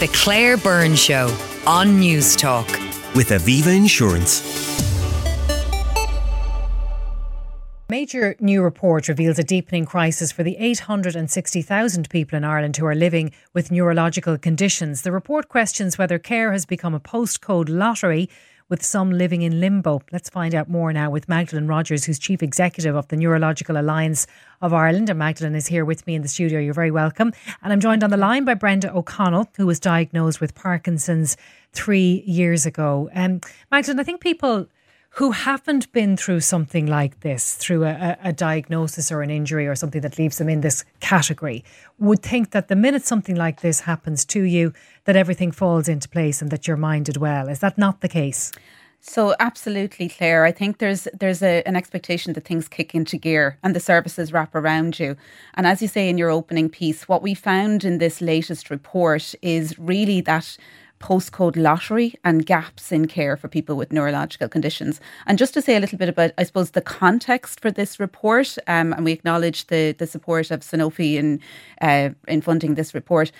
The Claire Byrne Show on News Talk. With Aviva Insurance. Major new report reveals a deepening crisis for the 860,000 people in Ireland who are living with neurological conditions. The report questions whether care has become a postcode lottery, with some living in limbo. Let's find out more now with Magdalene Rogers, who's Chief Executive of the Neurological Alliance of Ireland. And Magdalene is here with me in the studio. You're very welcome. And I'm joined on the line by Brenda O'Connell, who was diagnosed with Parkinson's 3 years ago. Magdalene, I think people who haven't been through something like this, through a diagnosis or an injury or something that leaves them in this category, would think that the minute something like this happens to you, that everything falls into place and that you're minded well. Is that not the case? So absolutely, Claire. I think there's an expectation that things kick into gear and the services wrap around you. And as you say in your opening piece, what we found in this latest report is really that postcode lottery and gaps in care for people with neurological conditions. And just to say a little bit about, I suppose, the context for this report, and we acknowledge the support of Sanofi in funding this report.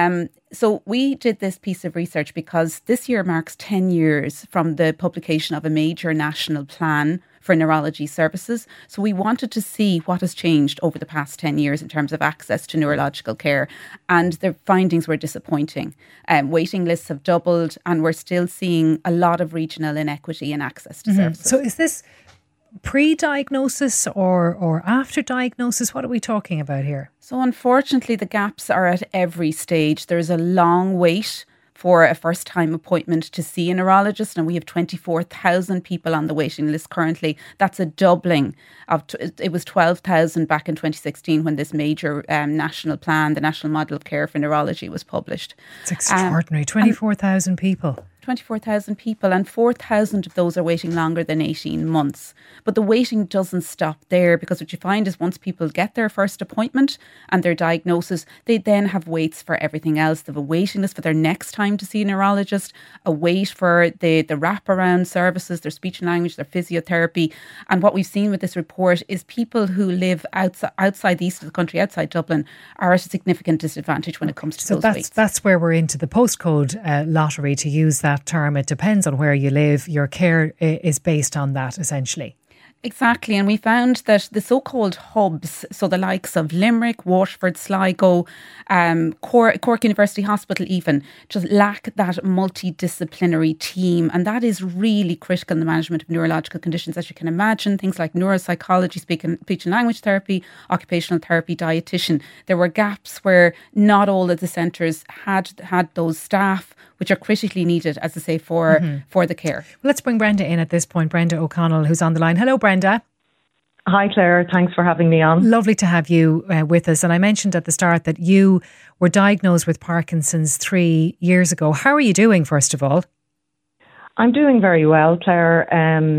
So we did this piece of research because this year marks 10 years from the publication of a major national plan for neurology services. So we wanted to see what has changed over the past 10 years in terms of access to neurological care. And the findings were disappointing. Waiting lists have doubled and we're still seeing a lot of regional inequity in access to services. So is this pre-diagnosis or after diagnosis? What are we talking about here? So unfortunately, the gaps are at every stage. There's a long wait for a first-time appointment to see a neurologist, and we have 24,000 people on the waiting list currently. That's a doubling of it was 12,000 back in 2016 when this major national plan, the National Model of Care for Neurology, was published. It's extraordinary. 24,000 people. 24,000 people, and 4,000 of those are waiting longer than 18 months. But the waiting doesn't stop there, because what you find is once people get their first appointment and their diagnosis, they then have waits for everything else. They have a waiting list for their next time to see a neurologist, a wait for the wraparound services, their speech and language, their physiotherapy. And what we've seen with this report is people who live outside the east of the country, outside Dublin, are at a significant disadvantage when it comes to those waits. So that's where we're into the postcode lottery, to use that term. It depends on where you live. Your care is based on that, essentially. Exactly, and we found that the so-called hubs, so the likes of Limerick, Waterford, Sligo, Cork University Hospital even, just lack that multidisciplinary team, and that is really critical in the management of neurological conditions. As you can imagine, things like neuropsychology, speech and language therapy, occupational therapy, dietitian. There were gaps where not all of the centres had those staff, which are critically needed, as I say, for the care. Well, let's bring Brenda in at this point. Brenda O'Connell, who's on the line. Hello, Brenda. Hi, Claire. Thanks for having me on. Lovely to have you with us. And I mentioned at the start that you were diagnosed with Parkinson's 3 years ago. How are you doing, first of all? I'm doing very well, Claire.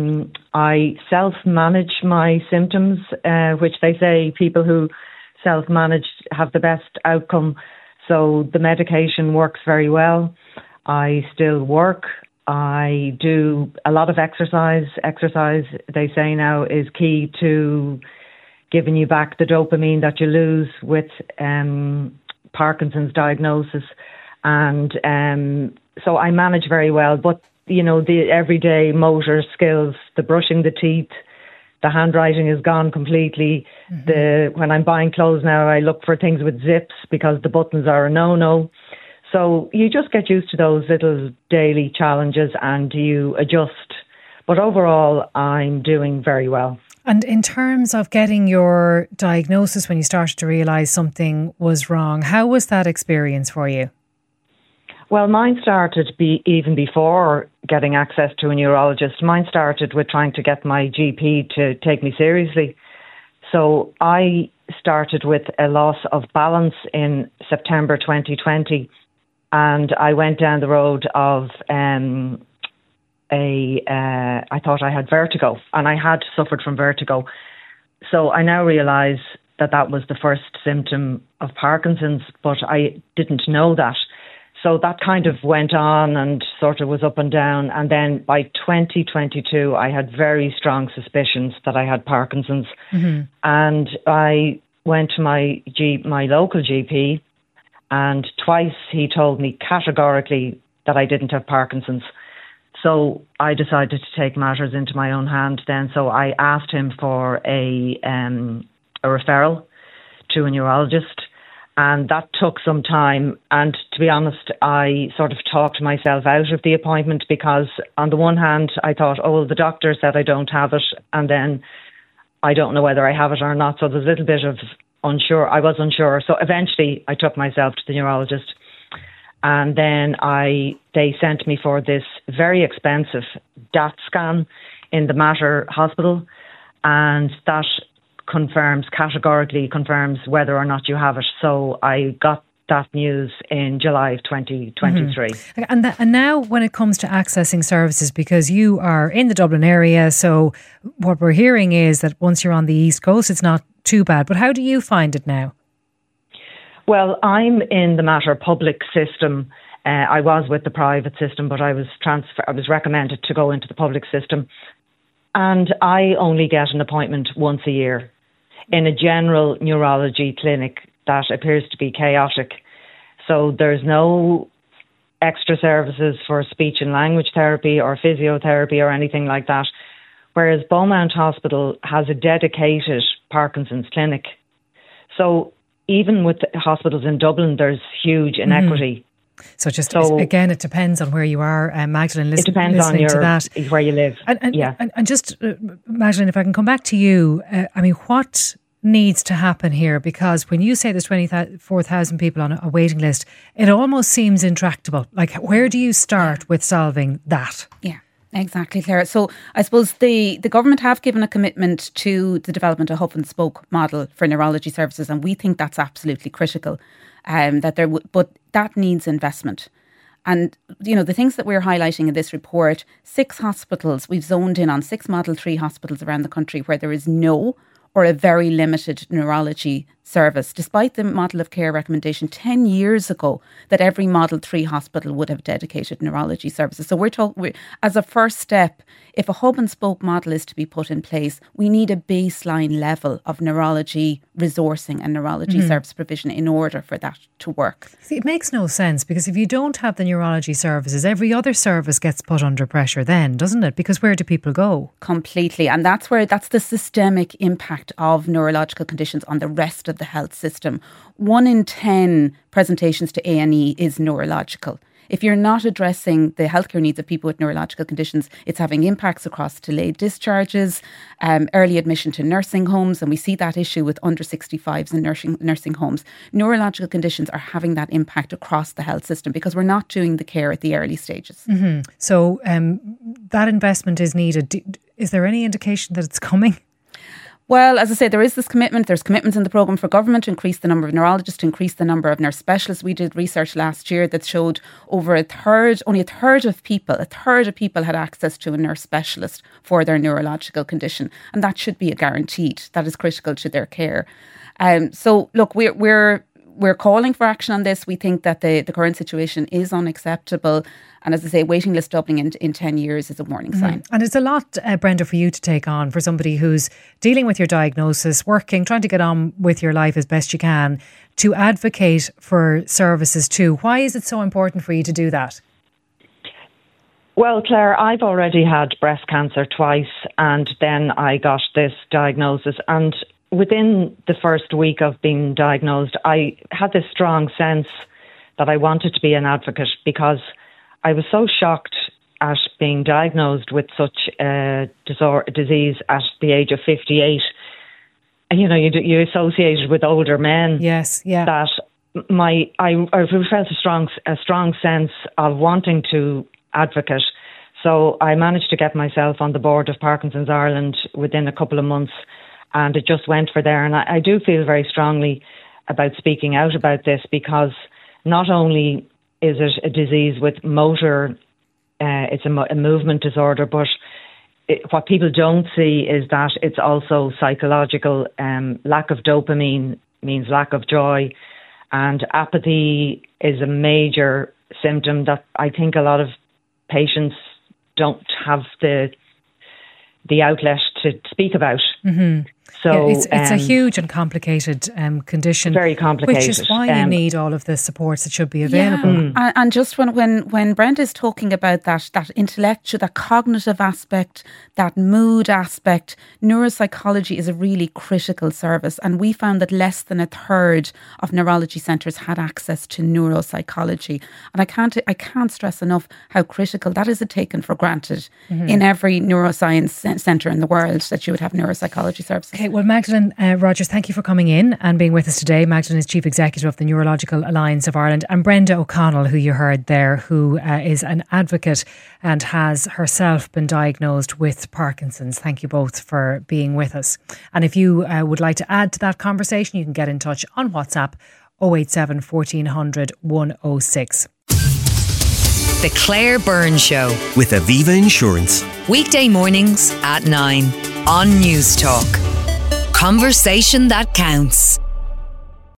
I self-manage my symptoms, which they say people who self-manage have the best outcome. So the medication works very well. I still work. I do a lot of exercise. Exercise, they say now, is key to giving you back the dopamine that you lose with Parkinson's diagnosis. And so I manage very well. But, you know, the everyday motor skills, the brushing the teeth, the handwriting is gone completely. When I'm buying clothes now, I look for things with zips because the buttons are a no-no. So you just get used to those little daily challenges and you adjust. But overall, I'm doing very well. And in terms of getting your diagnosis, when you started to realise something was wrong, how was that experience for you? Well, mine started even before getting access to a neurologist. Mine started with trying to get my GP to take me seriously. So I started with a loss of balance in September 2020. And I went down the road of I thought I had vertigo, and I had suffered from vertigo. So I now realise that was the first symptom of Parkinson's, but I didn't know that. So that kind of went on and sort of was up and down. And then by 2022, I had very strong suspicions that I had Parkinson's. And I went to my local GP, And twice he told me categorically that I didn't have Parkinson's. So I decided to take matters into my own hand then. So I asked him for a referral to a neurologist. And that took some time. And to be honest, I sort of talked myself out of the appointment because on the one hand, I thought, oh, well, the doctor said I don't have it. And then I don't know whether I have it or not. So there's a little bit of unsure. I was unsure. So eventually I took myself to the neurologist. And then they sent me for this very expensive DAT scan in the Mater Hospital. And that categorically confirms whether or not you have it. So I got that news in July of 2023. Mm-hmm. And now when it comes to accessing services, because you are in the Dublin area, so what we're hearing is that once you're on the East Coast, it's not too bad. But how do you find it now? Well, I'm in the Mater public system. I was with the private system, but I was recommended to go into the public system. And I only get an appointment once a year in a general neurology clinic that appears to be chaotic. So there's no extra services for speech and language therapy or physiotherapy or anything like that. Whereas Beaumont Hospital has a dedicated Parkinson's clinic. So even with the hospitals in Dublin, there's huge inequity. So again, it depends on where you are, Magdalene. It depends on where you live. And just, Magdalene, if I can come back to you, what needs to happen here? Because when you say there's 24,000 people on a waiting list, it almost seems intractable. Like, where do you start with solving that? Yeah. Exactly, Claire. So I suppose the government have given a commitment to the development of a hub and spoke model for neurology services, and we think that's absolutely critical. But that needs investment. And, the things that we're highlighting in this report, 6 hospitals, we've zoned in on 6 Model 3 hospitals around the country where there is no or a very limited neurology service, despite the model of care recommendation 10 years ago that every Model 3 hospital would have dedicated neurology services. So we're as a first step, if a hub and spoke model is to be put in place, we need a baseline level of neurology resourcing and neurology service provision in order for that to work. See, it makes no sense, because if you don't have the neurology services, every other service gets put under pressure then, doesn't it? Because where do people go? Completely. And that's the systemic impact of neurological conditions on the rest of the health system. 1 in 10 presentations to A&E is neurological. If you're not addressing the healthcare needs of people with neurological conditions, it's having impacts across delayed discharges, early admission to nursing homes, and we see that issue with under 65s in nursing homes. Neurological conditions are having that impact across the health system because we're not doing the care at the early stages. Mm-hmm. So that investment is needed. Is there any indication that it's coming? Well, as I say, there is this commitment. There's commitments in the programme for government to increase the number of neurologists, to increase the number of nurse specialists. We did research last year that showed only a third of people had access to a nurse specialist for their neurological condition. And that should be guaranteed. That is critical to their care. So, look, we're calling for action on this. We think that the current situation is unacceptable. And as I say, waiting list doubling in 10 years is a warning sign. And it's a lot, Brenda, for you to take on, for somebody who's dealing with your diagnosis, working, trying to get on with your life as best you can, to advocate for services too. Why is it so important for you to do that? Well, Claire, I've already had breast cancer twice, and then I got this diagnosis. And within the first week of being diagnosed, I had this strong sense that I wanted to be an advocate, because I was so shocked at being diagnosed with such a disease at the age of 58. And, you associate it with older men. Yes, yeah. That I felt a strong sense of wanting to advocate. So I managed to get myself on the board of Parkinson's Ireland within a couple of months, and it just went for there. And I do feel very strongly about speaking out about this, because not only is it a disease with motor, it's a movement disorder, but what people don't see is that it's also psychological. Lack of dopamine means lack of joy, and apathy is a major symptom that I think a lot of patients don't have the outlet to speak about. Mm-hmm. So it's a huge and complicated condition. Very complicated. Which is why you need all of the supports that should be available. Yeah. And just when Brenda is talking about that intellectual, that cognitive aspect, that mood aspect, neuropsychology is a really critical service. And we found that less than a third of neurology centres had access to neuropsychology. And I can't stress enough how critical that is taken for granted in every neuroscience centre in the world, that you would have neuropsychology services. Okay, well, Magdalene Rogers, thank you for coming in and being with us today. Magdalene is Chief Executive of the Neurological Alliance of Ireland, and Brenda O'Connell, who you heard there, who is an advocate and has herself been diagnosed with Parkinson's. Thank you both for being with us. And if you would like to add to that conversation, you can get in touch on WhatsApp 087 1400 106. The Claire Byrne Show with Aviva Insurance. Weekday mornings at 9 on News Talk. Conversation that counts.